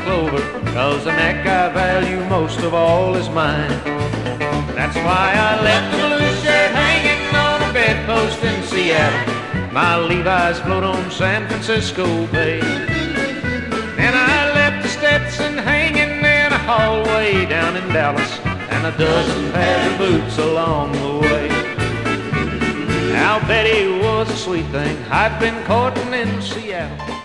clover, 'cause the neck I value most of all is mine. That's why I left the blue shirt hanging on a bedpost in Seattle, my Levi's float on San Francisco Bay. And I left the Stetson hanging in a hallway down in Dallas, and a dozen pairs of boots along the way. Now Betty was a sweet thing I'd been courting in Seattle.